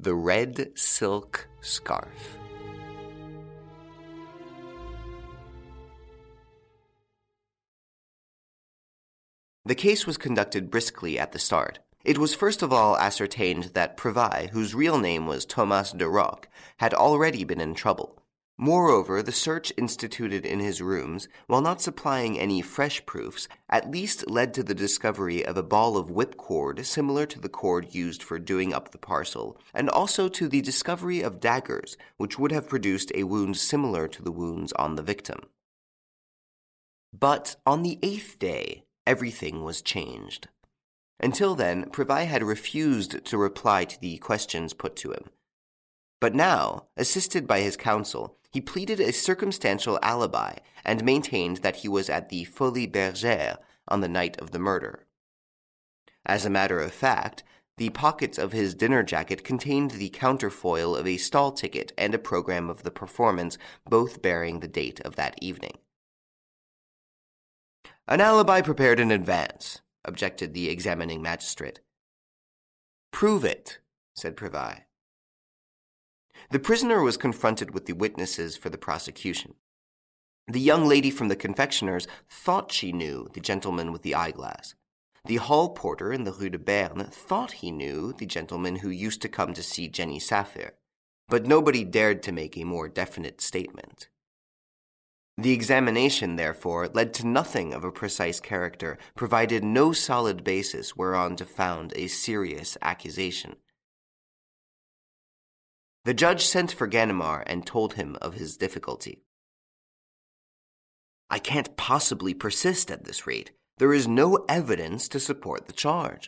The red silk scarf. The case was conducted briskly at the start. It was first of all ascertained that Prevailles, whose real name was Thomas de Roc, had already been in trouble. Moreover, the search instituted in his rooms, while not supplying any fresh proofs, at least led to the discovery of a ball of whipcord similar to the cord used for doing up the parcel, and also to the discovery of daggers, which would have produced a wound similar to the wounds on the victim. But on the 8th day, everything was changed. Until then, Prevailles had refused to reply to the questions put to him. But now, assisted by his counsel, he pleaded a circumstantial alibi and maintained that he was at the Folies Bergères on the night of the murder. As a matter of fact, the pockets of his dinner jacket contained the counterfoil of a stall ticket and a program of the performance, both bearing the date of that evening. "An alibi prepared in advance," objected the examining magistrate. "Prove it," said Prevailles. The prisoner was confronted with the witnesses for the prosecution. The young lady from the confectioner's thought she knew the gentleman with the eyeglass. The hall porter in the Rue de Berne thought he knew the gentleman who used to come to see Jenny Saphir, but nobody dared to make a more definite statement. The examination, therefore, led to nothing of a precise character, provided no solid basis whereon to found a serious accusation. The judge sent for Ganimard and told him of his difficulty. "I can't possibly persist at this rate. There is no evidence to support the charge."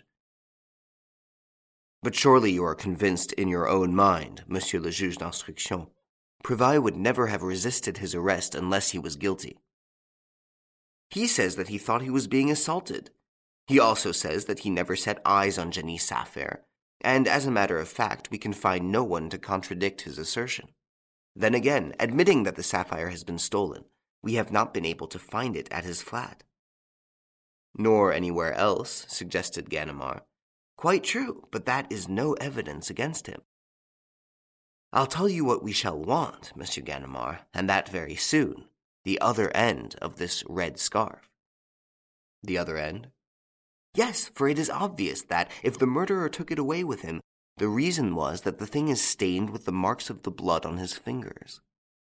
"But surely you are convinced in your own mind, Monsieur le Juge d'Instruction. Prevailles would never have resisted his arrest unless he was guilty." "He says that he thought he was being assaulted. He also says that he never set eyes on Jenny Saphir, and as a matter of fact, we can find no one to contradict his assertion. Then again, admitting that the sapphire has been stolen, we have not been able to find it at his flat." "Nor anywhere else," suggested Ganimard. "Quite true, but that is no evidence against him." "I'll tell you what we shall want, Monsieur Ganimard, and that very soon, the other end of this red scarf." "The other end?" "Yes, for it is obvious that, if the murderer took it away with him, the reason was that the thing is stained with the marks of the blood on his fingers."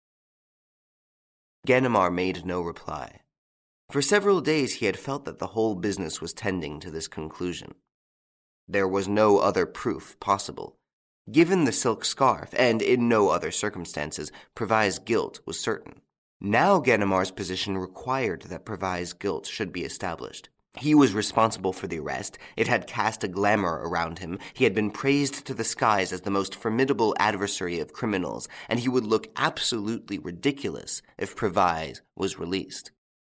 Ganimard made no reply. For several days he had felt that the whole business was tending to this conclusion. There was no other proof possible. Given the silk scarf, and in no other circumstances, Prevailles' guilt was certain. Now Ganimard's position required that Prevailles' guilt should be established. He was responsible for the arrest. It had cast a glamour around him. He had been praised to the skies as the most formidable adversary of criminals, and he would look absolutely ridiculous if Prevailles was released.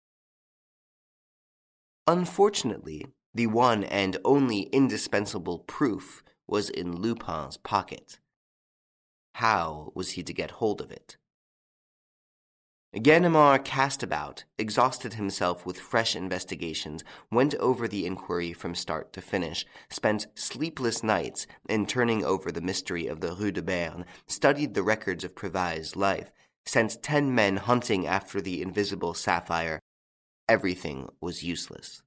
Unfortunately, the one and only indispensable proof was in Lupin's pocket. How was he to get hold of it? Ganimard cast about, exhausted himself with fresh investigations, went over the inquiry from start to finish, spent sleepless nights in turning over the mystery of the Rue de Berne, studied the records of Prevailles' life, sent 10 men hunting after the invisible sapphire. Everything was useless.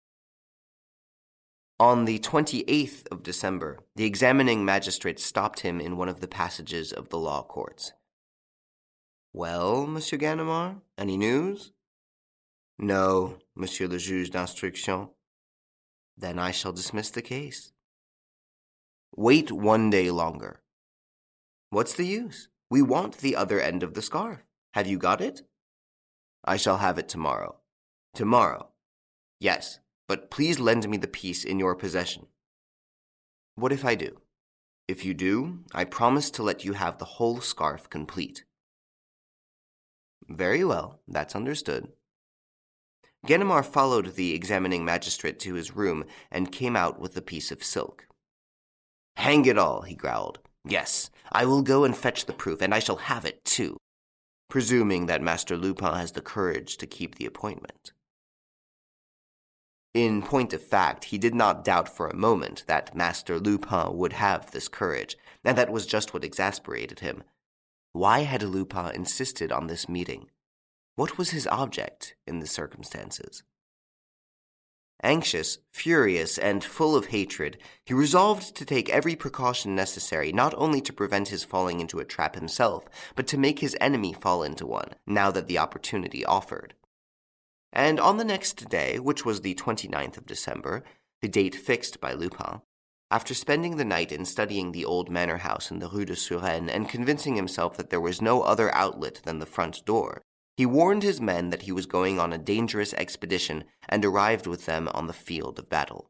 On the 28th of December, the examining magistrate stopped him in one of the passages of the law courts. "Well, Monsieur Ganimard, any news?" "No, Monsieur le Juge d'Instruction." "Then I shall dismiss the case." "Wait 1 day longer." "What's the use? We want the other end of the scarf. Have you got it?" "I shall have it tomorrow." "Tomorrow?" "Yes, but please lend me the piece in your possession." "What if I do?" "If you do, I promise to let you have the whole scarf complete." "Very well, that's understood." Ganimard followed the examining magistrate to his room and came out with the piece of silk. "Hang it all," he growled. "Yes, I will go and fetch the proof, and I shall have it too, presuming that Master Lupin has the courage to keep the appointment." In point of fact, he did not doubt for a moment that Master Lupin would have this courage, and that was just what exasperated him. Why had Lupin insisted on this meeting? What was his object in the circumstances? Anxious, furious, and full of hatred, he resolved to take every precaution necessary not only to prevent his falling into a trap himself, but to make his enemy fall into one, now that the opportunity offered. And on the next day, which was the 29th of December, the date fixed by Lupin, after spending the night in studying the old manor house in the Rue de Surène and convincing himself that there was no other outlet than the front door, he warned his men that he was going on a dangerous expedition and arrived with them on the field of battle.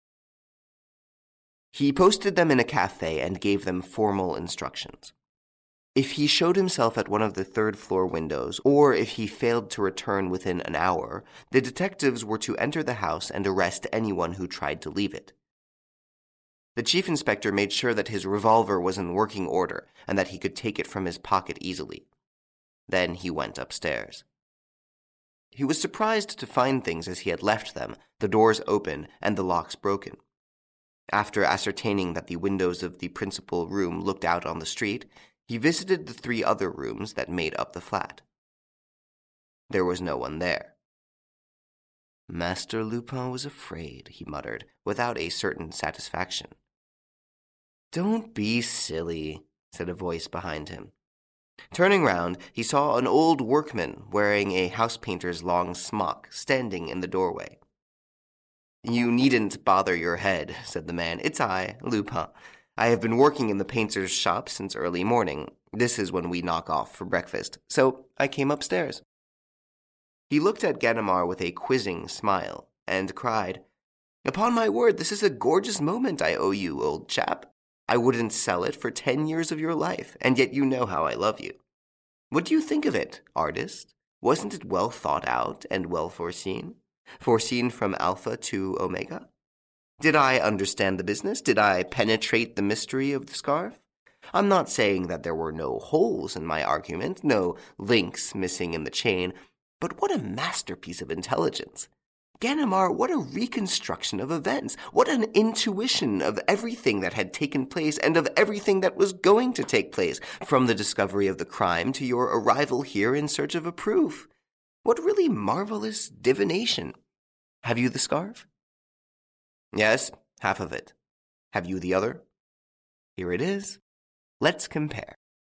He posted them in a café and gave them formal instructions. If he showed himself at one of the third-floor windows, or if he failed to return within an hour, the detectives were to enter the house and arrest anyone who tried to leave it. The chief inspector made sure that his revolver was in working order and that he could take it from his pocket easily. Then he went upstairs. He was surprised to find things as he had left them, the doors open and the locks broken. After ascertaining that the windows of the principal room looked out on the street, he visited the 3 other rooms that made up the flat. There was no one there. Master Lupin was afraid, he muttered, without a certain satisfaction. "Don't be silly," said a voice behind him. Turning round, he saw an old workman wearing a house-painter's long smock standing in the doorway. "You needn't bother your head," said the man. "It's I, Lupin. I have been working in the painter's shop since early morning. This is when we knock off for breakfast, so I came upstairs." He looked at Ganimard with a quizzing smile, and cried, "Upon my word, this is a gorgeous moment I owe you, old chap. I wouldn't sell it for 10 years of your life, and yet you know how I love you. What do you think of it, artist? Wasn't it well thought out and well foreseen? Foreseen from Alpha to Omega? Did I understand the business? Did I penetrate the mystery of the scarf? I'm not saying that there were no holes in my argument, no links missing in the chain, but what a masterpiece of intelligence! Ganimard, what a reconstruction of events! What an intuition of everything that had taken place and of everything that was going to take place, from the discovery of the crime to your arrival here in search of a proof! What really marvelous divination! Have you the scarf?" "Yes, half of it. Have you the other?" "Here it is. Let's compare."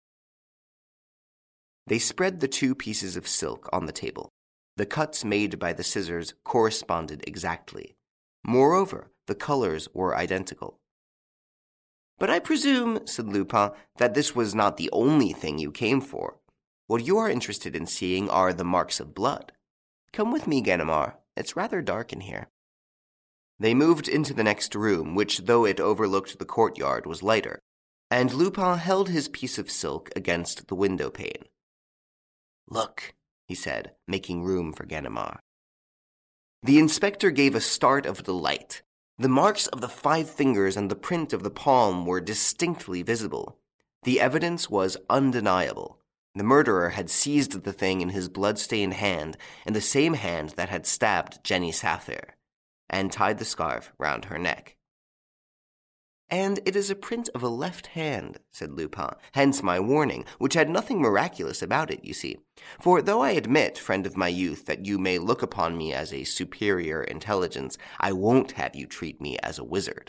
They spread the 2 pieces of silk on the table. The cuts made by the scissors corresponded exactly. Moreover, the colors were identical. "But I presume," said Lupin, "that this was not the only thing you came for. What you are interested in seeing are the marks of blood. Come with me, Ganimard. It's rather dark in here." They moved into the next room, which, though it overlooked the courtyard, was lighter, and Lupin held his piece of silk against the window pane. "Look," he said, making room for Ganimard. The inspector gave a start of delight. The marks of the 5 fingers and the print of the palm were distinctly visible. The evidence was undeniable. The murderer had seized the thing in his blood-stained hand, in the same hand that had stabbed Jenny Saphir, and tied the scarf round her neck. "And it is a print of a left hand," said Lupin, "hence my warning, which had nothing miraculous about it, you see. For though I admit, friend of my youth, that you may look upon me as a superior intelligence, I won't have you treat me as a wizard."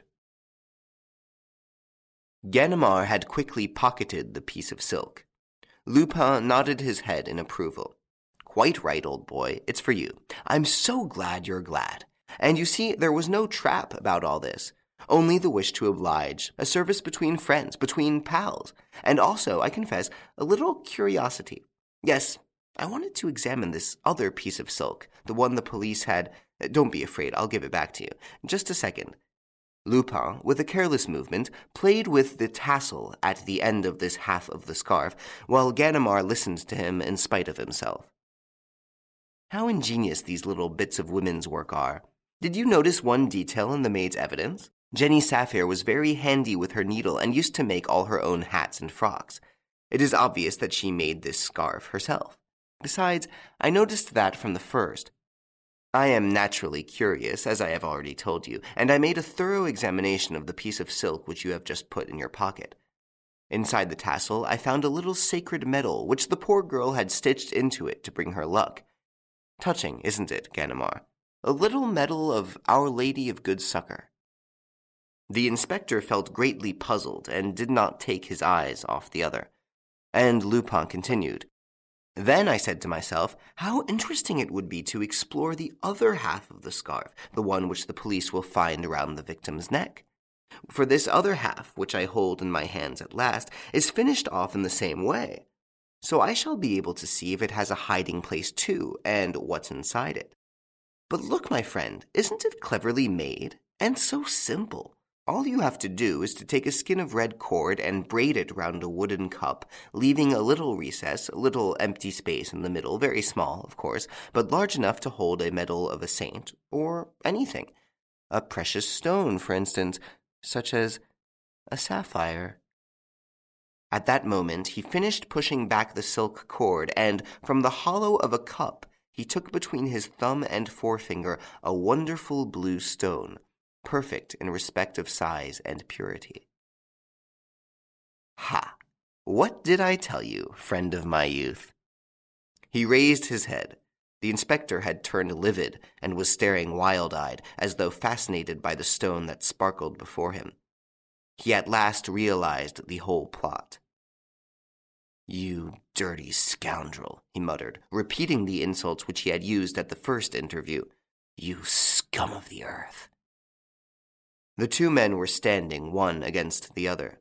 Ganimard had quickly pocketed the piece of silk. Lupin nodded his head in approval. "Quite right, old boy. It's for you. I'm so glad you're glad. And you see, there was no trap about all this. Only the wish to oblige, a service between friends, between pals, and also, I confess, a little curiosity. Yes, I wanted to examine this other piece of silk, the one the police had— Don't be afraid, I'll give it back to you. Just a second." Lupin, with a careless movement, played with the tassel at the end of this half of the scarf, while Ganimard listened to him in spite of himself. How ingenious these little bits of women's work are. Did you notice one detail in the maid's evidence? Jenny Saphir was very handy with her needle and used to make all her own hats and frocks. It is obvious that she made this scarf herself. Besides, I noticed that from the first. I am naturally curious, as I have already told you, and I made a thorough examination of the piece of silk which you have just put in your pocket. Inside the tassel, I found a little sacred medal which the poor girl had stitched into it to bring her luck. Touching, isn't it, Ganimard? A little medal of Our Lady of Good Succor. The inspector felt greatly puzzled and did not take his eyes off the other. And Lupin continued, "Then I said to myself, how interesting it would be to explore the other half of the scarf, the one which the police will find around the victim's neck. For this other half, which I hold in my hands at last, is finished off in the same way. So I shall be able to see if it has a hiding place too, and what's inside it. But look, my friend, isn't it cleverly made? And so simple. All you have to do is to take a skin of red cord and braid it round a wooden cup, leaving a little recess, a little empty space in the middle, very small, of course, but large enough to hold a medal of a saint, or anything. A precious stone, for instance, such as a sapphire." At that moment he finished pushing back the silk cord, and from the hollow of a cup he took between his thumb and forefinger a wonderful blue stone, perfect in respect of size and purity. "Ha! What did I tell you, friend of my youth?" He raised his head. The inspector had turned livid and was staring wild-eyed, as though fascinated by the stone that sparkled before him. He at last realized the whole plot. "You dirty scoundrel," he muttered, repeating the insults which he had used at the first interview. "You scum of the earth." The two men were standing one against the other.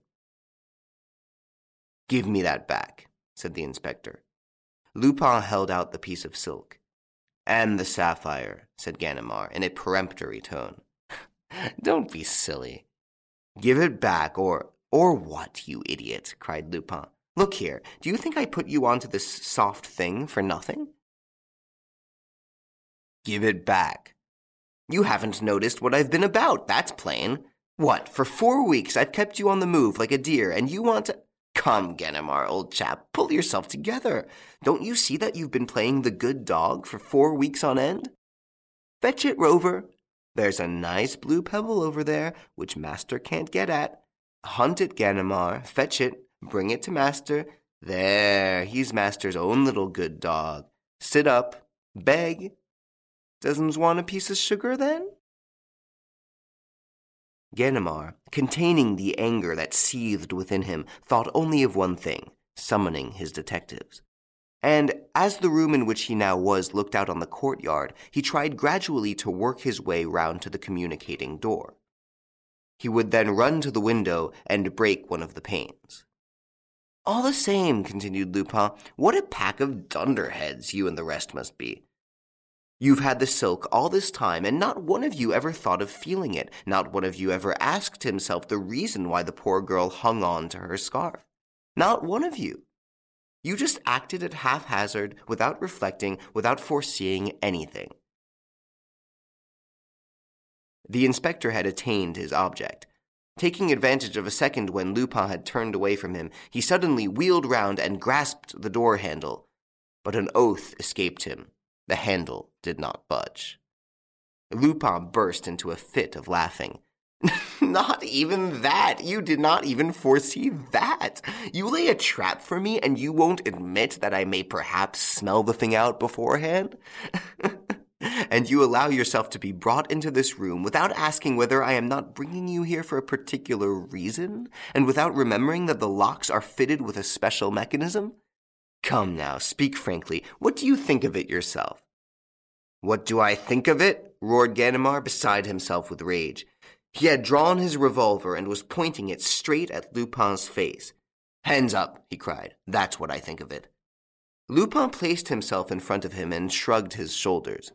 "Give me that back," said the inspector. Lupin held out the piece of silk. "And the sapphire," said Ganimard in a peremptory tone. "Don't be silly." "Give it back, or what, you idiot?" cried Lupin. "Look here, do you think I put you onto this soft thing for nothing?" "Give it back." "You haven't noticed what I've been about, that's plain. What, for 4 weeks I've kept you on the move like a deer, and you want to— Come, Ganimard, old chap, pull yourself together. Don't you see that you've been playing the good dog for 4 weeks on end? Fetch it, Rover. There's a nice blue pebble over there, which master can't get at. Hunt it, Ganimard, fetch it, bring it to master. There, he's master's own little good dog. Sit up, beg. Doesn't want a piece of sugar, then?" Ganimard, containing the anger that seethed within him, thought only of one thing, summoning his detectives. And as the room in which he now was looked out on the courtyard, he tried gradually to work his way round to the communicating door. He would then run to the window and break one of the panes. "All the same," continued Lupin, "what a pack of dunderheads you and the rest must be. You've had the silk all this time, and not one of you ever thought of feeling it. Not one of you ever asked himself the reason why the poor girl hung on to her scarf. Not one of you. You just acted at haphazard, without reflecting, without foreseeing anything." The inspector had attained his object. Taking advantage of a second when Lupin had turned away from him, he suddenly wheeled round and grasped the door handle. But an oath escaped him. The handle did not budge. Lupin burst into a fit of laughing. "Not even that! You did not even foresee that! You lay a trap for me, and you won't admit that I may perhaps smell the thing out beforehand? And you allow yourself to be brought into this room without asking whether I am not bringing you here for a particular reason, and without remembering that the locks are fitted with a special mechanism? Come now, speak frankly. What do you think of it yourself?" "What do I think of it?" roared Ganimard, beside himself with rage. He had drawn his revolver and was pointing it straight at Lupin's face. "Hands up," he cried. "That's what I think of it." Lupin placed himself in front of him and shrugged his shoulders.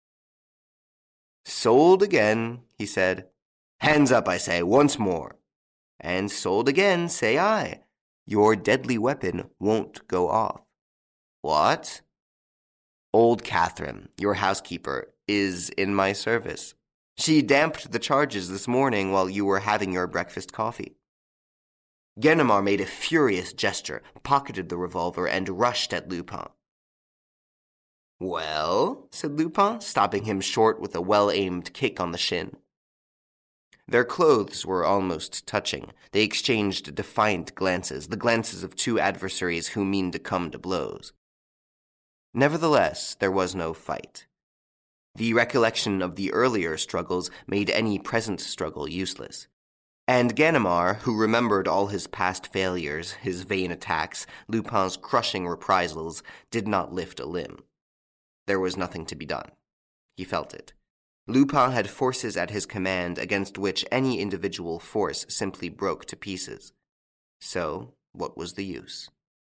"Sold again," he said. "Hands up, I say, once more." "And sold again, say I. Your deadly weapon won't go off." "What?" "Old Catherine, your housekeeper, is in my service. She damped the charges this morning while you were having your breakfast coffee." Ganimard made a furious gesture, pocketed the revolver, and rushed at Lupin. Well, said Lupin, stopping him short with a well-aimed kick on the shin. Their clothes were almost touching. They exchanged defiant glances, the glances of two adversaries who mean to come to blows. Nevertheless, there was no fight. The recollection of the earlier struggles made any present struggle useless. And Ganimard, who remembered all his past failures, his vain attacks, Lupin's crushing reprisals, did not lift a limb. There was nothing to be done. He felt it. Lupin had forces at his command against which any individual force simply broke to pieces. So, what was the use?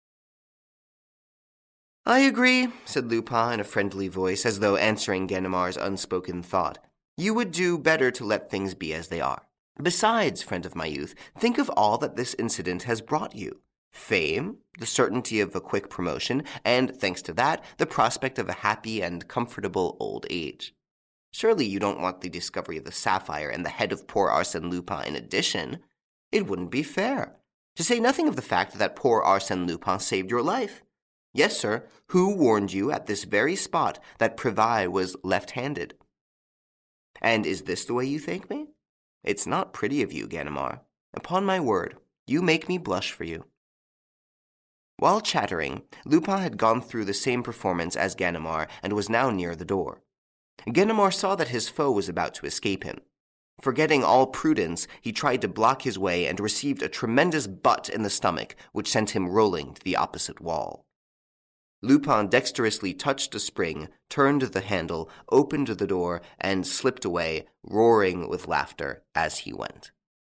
I agree, said Lupin in a friendly voice, as though answering Ganimard's unspoken thought. You would do better to let things be as they are. Besides, friend of my youth, think of all that this incident has brought you. Fame, the certainty of a quick promotion, and, thanks to that, the prospect of a happy and comfortable old age. Surely you don't want the discovery of the sapphire and the head of poor Arsène Lupin in addition. It wouldn't be fair. To say nothing of the fact that poor Arsène Lupin saved your life. Yes, sir, who warned you at this very spot that Prévailles was left-handed? And is this the way you thank me? It's not pretty of you, Ganimard. Upon my word, you make me blush for you. While chattering, Lupin had gone through the same performance as Ganimard and was now near the door. Ganimard saw that his foe was about to escape him. Forgetting all prudence, he tried to block his way and received a tremendous butt in the stomach, which sent him rolling to the opposite wall. Lupin dexterously touched a spring, turned the handle, opened the door, and slipped away, roaring with laughter as he went.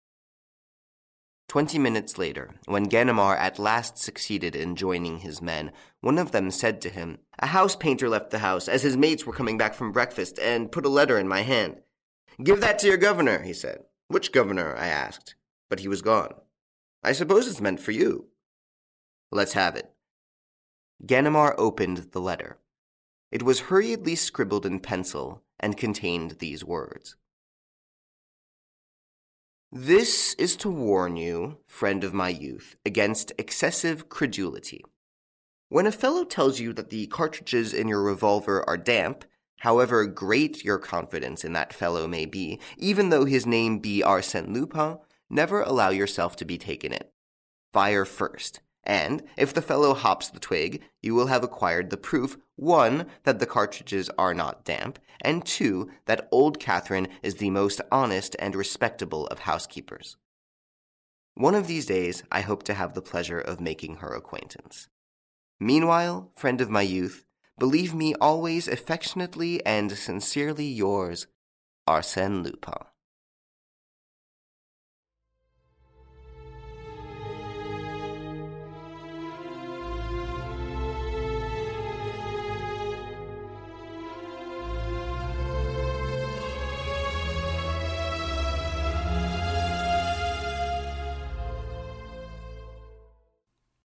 20 minutes later, when Ganimard at last succeeded in joining his men, one of them said to him, "A house painter left the house as his mates were coming back from breakfast and put a letter in my hand. 'Give that to your governor,' he said. 'Which governor?' I asked. But he was gone. 'I suppose it's meant for you.' 'Let's have it.' Ganimard opened the letter. It was hurriedly scribbled in pencil and contained these words. This is to warn you, friend of my youth, against excessive credulity. When a fellow tells you that the cartridges in your revolver are damp, however great your confidence in that fellow may be, even though his name be Arsène Lupin, never allow yourself to be taken in. Fire first, and if the fellow hops the twig, you will have acquired the proof, 1, that the cartridges are not damp, and 2, that old Catherine is the most honest and respectable of housekeepers. One of these days, I hope to have the pleasure of making her acquaintance. Meanwhile, friend of my youth, believe me always affectionately and sincerely yours, Arsène Lupin.